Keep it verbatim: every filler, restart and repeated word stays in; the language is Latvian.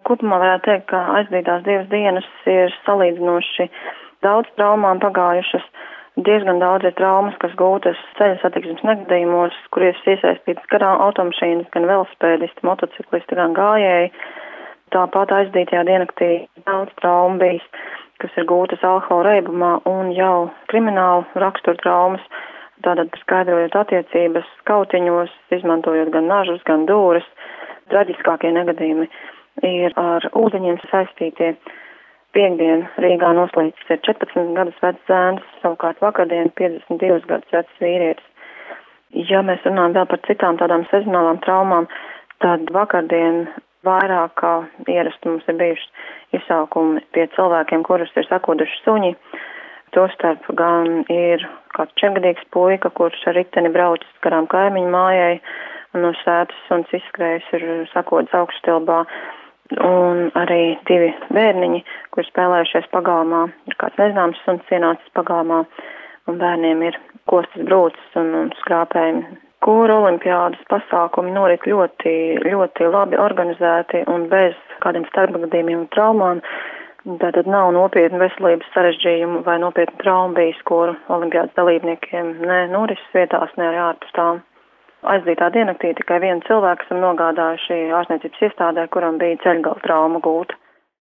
Kopumā varētu teikt, ka aizdītās divas dienas ir salīdzinoši daudz traumām pagājušas. Diezgan daudz ir traumas, kas gūtas ceļa satiksmes negadījumos, kur ir iesaistītas gan automašīnas, gan velosipēdisti, motociklisti, gan gājēji. Tāpat aizdītajā diennaktī daudz traumu bijis, kas ir gūtas alkohola reibumā un jau kriminālu raksturu traumas, tātad skaidrojot attiecības kautiņos, izmantojot gan nažus, gan dūres. Traģiskākie negadījumi ir ar ūdeņiem saistītie. Piektdien Rīgā noslīdis ir četrpadsmit gadus vecs zēns, savukārt vakardien piecdesmit divus gadus vecs vīrietis. Ja mēs runājam vēl par citām tādām sezonālām traumām, tad vakardien vairāk kā ierasti mums ir bijuši izsaukumi pie cilvēkiem, kurus ir sakoduši suņi. Tostarp gan ir kāds četrgadīgs puika, kurš ar riteni braucis garām kaimiņu mājai un no sētas suns izskrējis ir sakodis augšstilbā. Un arī divi bērniņi, kuri spēlējušies pagalmā, ir kāds nezināms suns ienācis pagalmā, un bērniem ir kostas brūces un, un skrāpējumi. Kūru olimpiādas pasākumi norit ļoti, ļoti labi organizēti un bez kādiem starpgadījumiem un traumām. Tātad nav nopietnu veselības sarežģījumu vai nopietnu traumu bijis kūru olimpiādas dalībniekiem, ne norises vietās, ne arī ārpus tām. Aizdītā diennaktī tikai vienu cilvēku esam nogādājuši ārstniecības iestādē, kuram bija ceļgala trauma gūta.